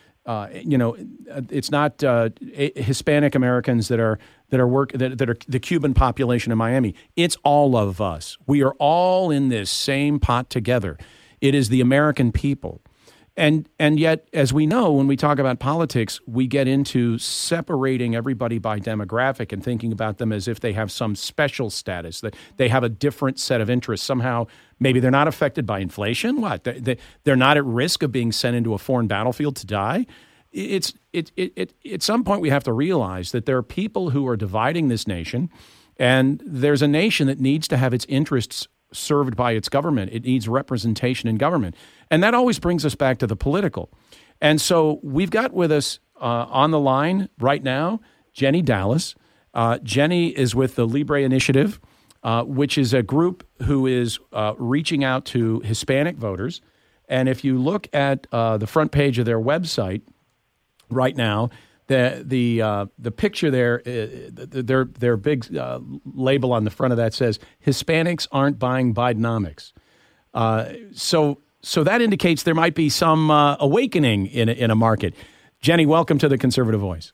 it's not Hispanic Americans that are the Cuban population in Miami. It's all of us. We are all in this same pot together. It is the American people. And yet, as we know, when we talk about politics, we get into separating everybody by demographic and thinking about them as if they have some special status, that they have a different set of interests. Somehow, maybe they're not affected by inflation. What? They're not at risk of being sent into a foreign battlefield to die? At some point, we have to realize that there are people who are dividing this nation, and there's a nation that needs to have its interests served by its government. It needs representation in government. And that always brings us back to the political. And so we've got with us on the line right now, Jenny Dallas. Jenny is with the Libre Initiative, which is a group who is reaching out to Hispanic voters. And if you look at the front page of their website right now, the picture there, their big label on the front of that says, Hispanics aren't buying Bidenomics. So that indicates there might be some awakening in a market. Jenny, welcome to the Conservative Voice.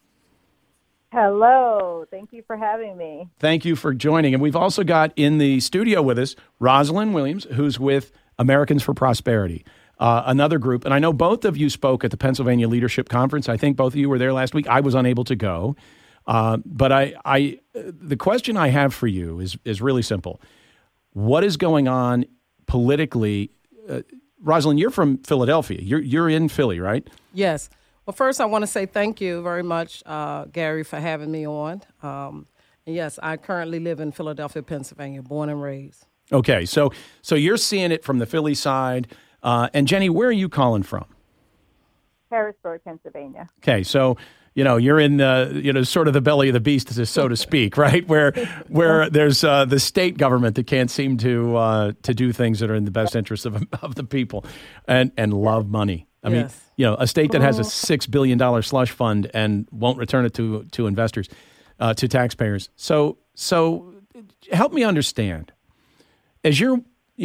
Hello. Thank you for having me. Thank you for joining. And we've also got in the studio with us Rosalind Williams, who's with Americans for Prosperity. Another group, and I know both of you spoke at the Pennsylvania Leadership Conference. I think both of you were there last week. I was unable to go. But the question I have for you is really simple. What is going on politically? Rosalind, you're from Philadelphia. You're in Philly, right? Yes. Well, first, I want to say thank you very much, Gary, for having me on. And yes, I currently live in Philadelphia, Pennsylvania, born and raised. Okay. So you're seeing it from the Philly side. And Jenny, where are you calling from? Harrisburg, Pennsylvania. Okay, so you're in sort of the belly of the beast, so to speak, right? Where there's the state government that can't seem to do things that are in the best interest of the people, and love money. I mean, a state that has a $6 billion slush fund and won't return it to investors, to taxpayers. So help me understand, as you're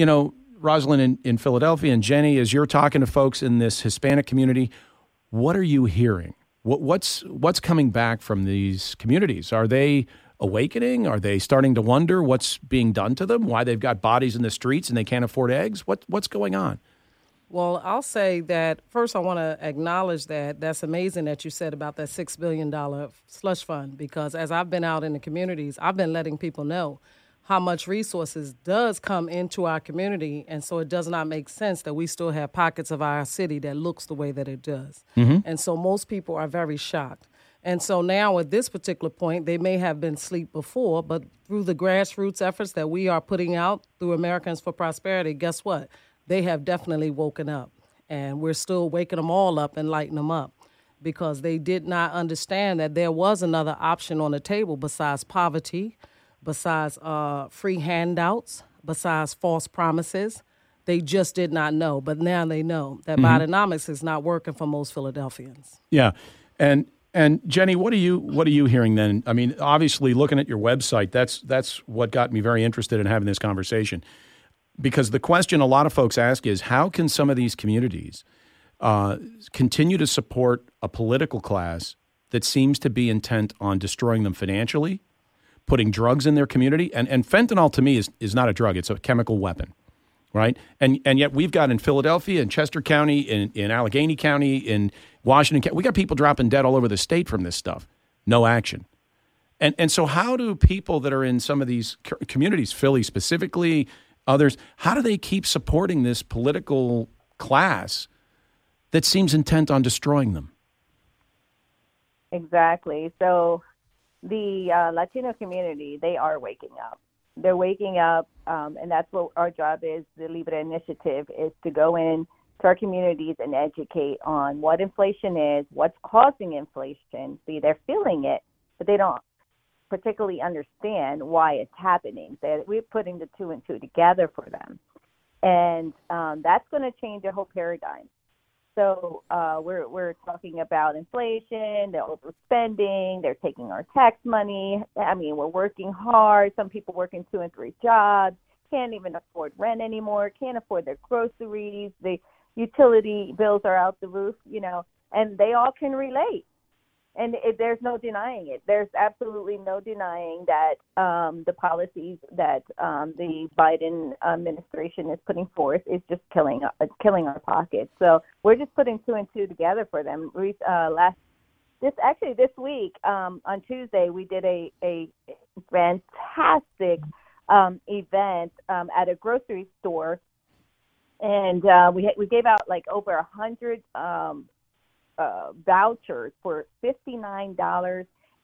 Rosalind in Philadelphia, and Jenny, as you're talking to folks in this Hispanic community, what are you hearing? What's coming back from these communities? Are they awakening? Are they starting to wonder what's being done to them? Why they've got bodies in the streets and they can't afford eggs? What's going on? Well, I'll say that first I want to acknowledge that's amazing that you said about that $6 billion slush fund, because as I've been out in the communities, I've been letting people know how much resources does come into our community, and so it does not make sense that we still have pockets of our city that looks the way that it does. Mm-hmm. And so most people are very shocked. And so now at this particular point, they may have been asleep before, but through the grassroots efforts that we are putting out through Americans for Prosperity, guess what? They have definitely woken up, and we're still waking them all up and lighting them up, because they did not understand that there was another option on the table besides poverty, besides free handouts, besides false promises. They just did not know. But now they know that Bidenomics is not working for most Philadelphians. Yeah. And Jenny, what are you hearing then? I mean, obviously, looking at your website, that's what got me very interested in having this conversation. Because the question a lot of folks ask is, how can some of these communities continue to support a political class that seems to be intent on destroying them financially, putting drugs in their community. And fentanyl, to me, is not a drug. It's a chemical weapon, right? And yet we've got in Philadelphia, in Chester County, in Allegheny County, in Washington County, we got people dropping dead all over the state from this stuff. No action. And so how do people that are in some of these communities, Philly specifically, others, how do they keep supporting this political class that seems intent on destroying them? Exactly. So the Latino community, they are waking up. They're waking up, and that's what our job is. The Libre Initiative is to go in to our communities and educate on what inflation is, what's causing inflation. See, they're feeling it, but they don't particularly understand why it's happening. We're putting the two and two together for them. And that's going to change their whole paradigm. So we're talking about inflation, the overspending, they're taking our tax money. I mean, we're working hard. Some people working 2 and 3 jobs, can't even afford rent anymore, can't afford their groceries. The utility bills are out the roof, and they all can relate. And there's no denying it. There's absolutely no denying that the policies that the Biden administration is putting forth is just killing our pockets. So we're just putting 2 and 2 together for them. This week on Tuesday we did a fantastic event at a grocery store, and we gave out like over 100. Vouchers for $59.08,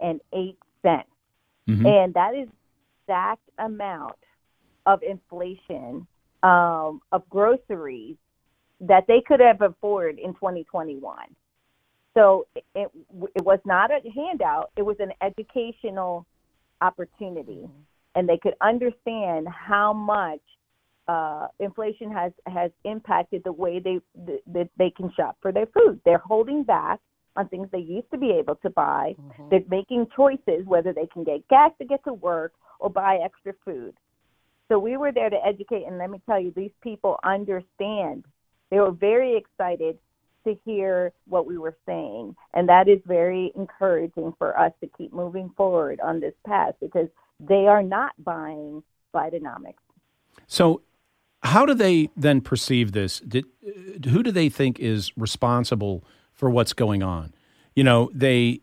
and that is exact amount of inflation of groceries that they could have afforded in 2021. So it was not a handout; it was an educational opportunity, and they could understand how much inflation has impacted the way they can shop for their food. They're holding back on things they used to be able to buy. They're making choices whether they can get gas to get to work or buy extra food. So we were there to educate, and let me tell you, these people understand. They were very excited to hear what we were saying, and that is very encouraging for us to keep moving forward on this path, because they are not buying Bidenomics. So how do they then perceive this? Who do they think is responsible for what's going on? Do they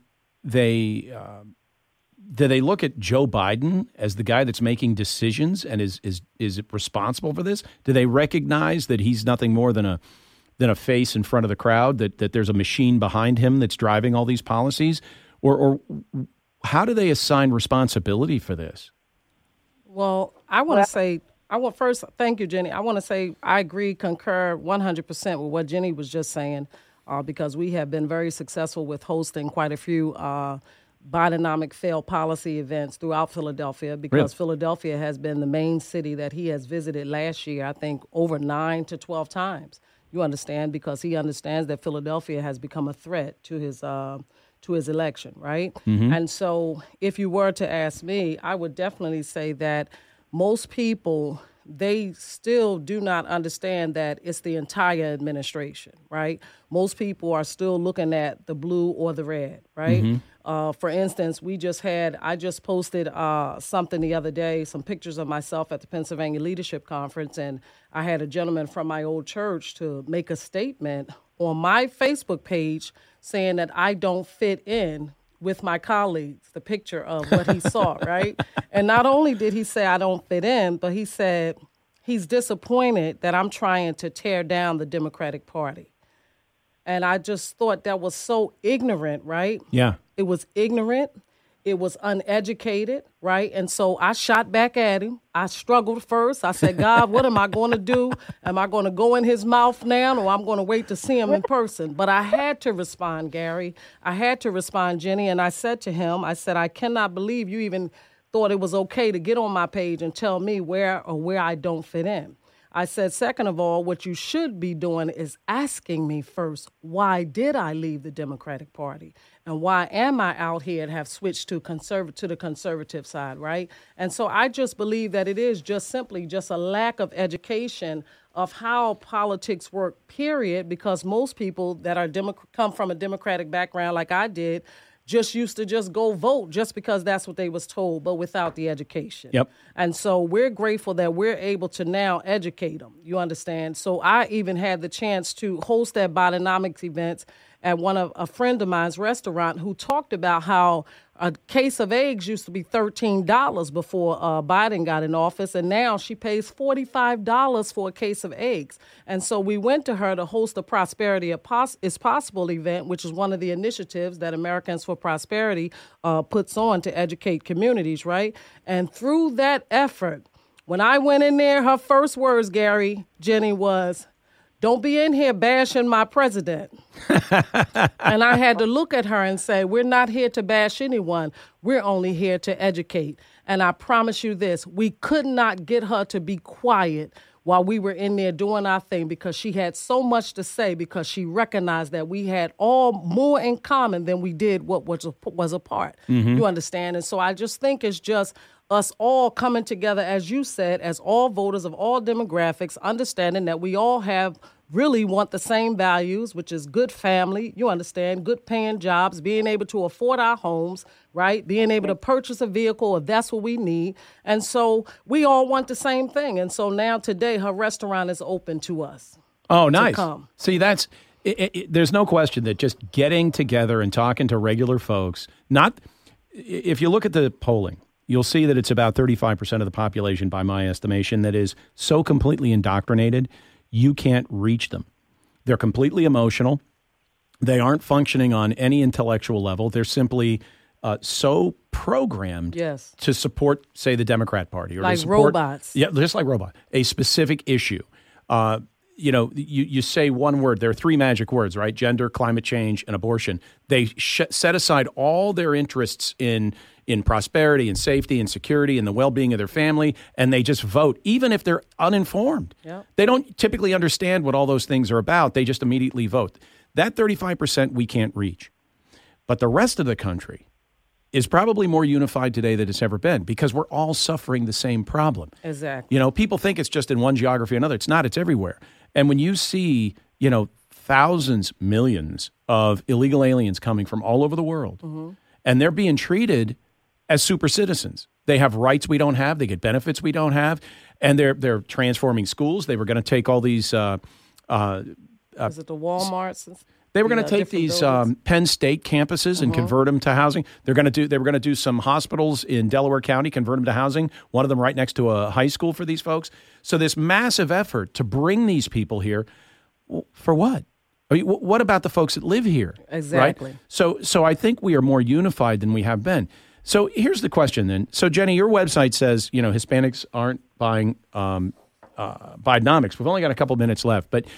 look at Joe Biden as the guy that's making decisions and is responsible for this? Do they recognize that he's nothing more than a face in front of the crowd, that there's a machine behind him that's driving all these policies? Or how do they assign responsibility for this? Well, I want to say, first, thank you, Jenny. I want to say I concur 100% with what Jenny was just saying, because we have been very successful with hosting quite a few Bidenomic failed policy events throughout Philadelphia, because Philadelphia has been the main city that he has visited last year, I think, over 9 to 12 times. You understand? Because he understands that Philadelphia has become a threat to his election, right? And so if you were to ask me, I would definitely say that most people, they still do not understand that it's the entire administration, right? Most people are still looking at the blue or the red, right? For instance, I just posted something the other day, some pictures of myself at the Pennsylvania Leadership Conference, and I had a gentleman from my old church to make a statement on my Facebook page saying that I don't fit in with my colleagues, the picture of what he saw, right? And not only did he say I don't fit in, but he said he's disappointed that I'm trying to tear down the Democratic Party. And I just thought that was so ignorant, right? Yeah. It was ignorant. It was uneducated, right? And so I shot back at him. I struggled first. I said, God, what am I going to do? Am I going to go in his mouth now, or I'm going to wait to see him in person? But I had to respond, Gary. I had to respond, Jenny. And I said to him, I cannot believe you even thought it was okay to get on my page and tell me where I don't fit in. I said, second of all, what you should be doing is asking me first, why did I leave the Democratic Party? And why am I out here and have switched to the conservative side, right? And so I just believe that it is just simply just a lack of education of how politics work, period, because most people that are come from a Democratic background like I did, just used to just go vote just because that's what they was told, but without the education. Yep. And so we're grateful that we're able to now educate them. You understand? So I even had the chance to host that Bidenomics events at a friend of mine's restaurant who talked about how a case of eggs used to be $13 before Biden got in office, and now she pays $45 for a case of eggs. And so we went to her to host the Prosperity is Possible event, which is one of the initiatives that Americans for Prosperity puts on to educate communities, right? And through that effort, when I went in there, her first words, Jenny, was, "Don't be in here bashing my president." And I had to look at her and say, we're not here to bash anyone. We're only here to educate. And I promise you this, we could not get her to be quiet while we were in there doing our thing, because she had so much to say, because she recognized that we had all more in common than we did what was apart. You understand? And so I just think it's just us all coming together, as you said, as all voters of all demographics, understanding that we all really want the same values, which is good family, you understand, good paying jobs, being able to afford our homes, right? Being able to purchase a vehicle if that's what we need. And so we all want the same thing. And so now today her restaurant is open to us. Oh, nice. Come. See, that's there's no question that just getting together and talking to regular folks, if you look at the polling, you'll see that it's about 35% of the population, by my estimation, that is so completely indoctrinated, you can't reach them. They're completely emotional. They aren't functioning on any intellectual level. They're simply so programmed to support, say, the Democrat Party. Or like to support, robots. Yeah, just like robots. A specific issue. You say one word. There are three magic words, right? Gender, climate change, and abortion. They set aside all their interests in prosperity and safety and security and the well-being of their family, and they just vote, even if they're uninformed. Yep. They don't typically understand what all those things are about. They just immediately vote. That 35% we can't reach. But the rest of the country is probably more unified today than it's ever been, because we're all suffering the same problem. Exactly. People think it's just in one geography or another. It's not. It's everywhere. And when you see, thousands, millions of illegal aliens coming from all over the world, and they're being treated as super citizens. They have rights we don't have. They get benefits we don't have. And they're transforming schools. They were going to take all these... is it the Walmarts? They were going to take these Penn State campuses and convert them to housing. They were going to do some hospitals in Delaware County, convert them to housing, one of them right next to a high school for these folks. So this massive effort to bring these people here, for what? I mean, what about the folks that live here? Exactly. Right? So I think we are more unified than we have been. So here's the question then. So, Jenny, your website says, Hispanics aren't buying Bidenomics. We've only got a couple minutes left. But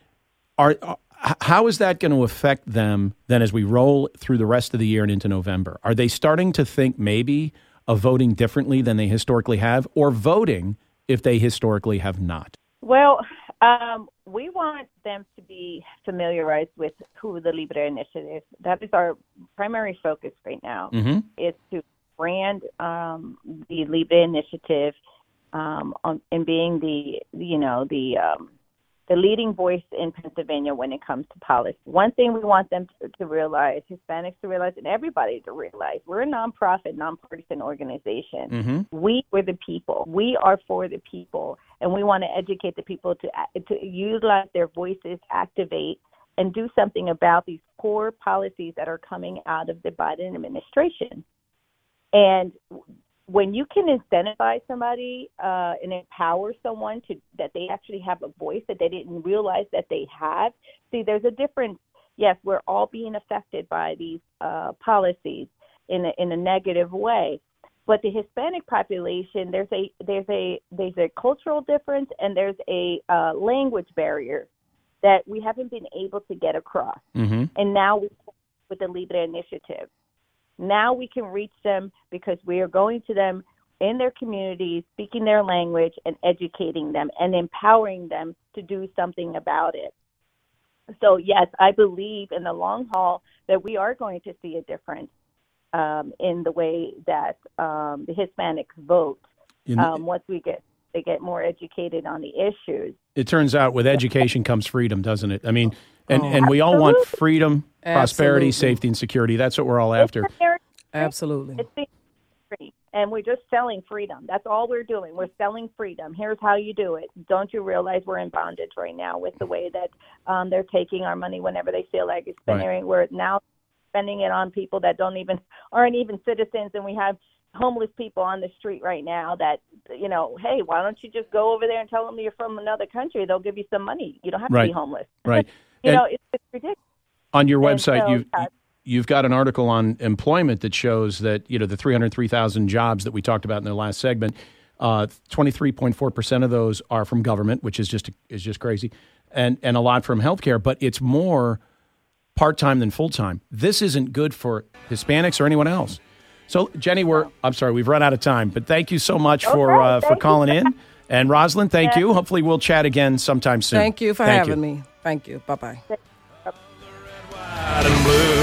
how is that going to affect them then as we roll through the rest of the year and into November? Are they starting to think maybe of voting differently than they historically have, or voting if they historically have not? Well, we want them to be familiarized with who the Libre Initiative. That is our primary focus right now. Is to brand the Libre Initiative and being the leading voice in Pennsylvania when it comes to policy. One thing we want them to realize, Hispanics to realize, and everybody to realize, we're a nonprofit, nonpartisan organization. We are the people. We are for the people, and we want to educate the people to utilize their voices, activate, and do something about these poor policies that are coming out of the Biden administration. And when you can incentivize somebody and empower someone that they actually have a voice that they didn't realize that they have, see, there's a difference. Yes, we're all being affected by these policies in a negative way, but the Hispanic population, there's a cultural difference, and there's a language barrier that we haven't been able to get across. And now with the Libre Initiative. Now we can reach them because we are going to them in their communities, speaking their language, and educating them and empowering them to do something about it. So, yes, I believe in the long haul that we are going to see a difference in the way that the Hispanics vote once they get more educated on the issues. It turns out with education comes freedom, doesn't it? I mean, and we all want freedom prosperity, Absolutely. safety, and security. That's what we're all after. Absolutely. It's being free, and we're just selling freedom. That's all we're doing. We're selling freedom. Here's how you do it. Don't you realize we're in bondage right now with the way that they're taking our money whenever they feel like it's spending? Right. We're now spending it on people that aren't even citizens, and we have homeless people on the street right now that, hey, why don't you just go over there and tell them you're from another country? They'll give you some money. You don't have to Right. be homeless. Right. It's ridiculous. On your And website, so, you've got an article on employment that shows that, the 303,000 jobs that we talked about in the last segment, 23.4% of those are from government, which is just crazy, and a lot from healthcare, but it's more part-time than full-time. This isn't good for Hispanics or anyone else. So, Jenny, I'm sorry, we've run out of time, but thank you so much for calling in. And Rosalind, thank you. Hopefully we'll chat again sometime soon. Thank you for having me. Thank you. Bye-bye. White and blue.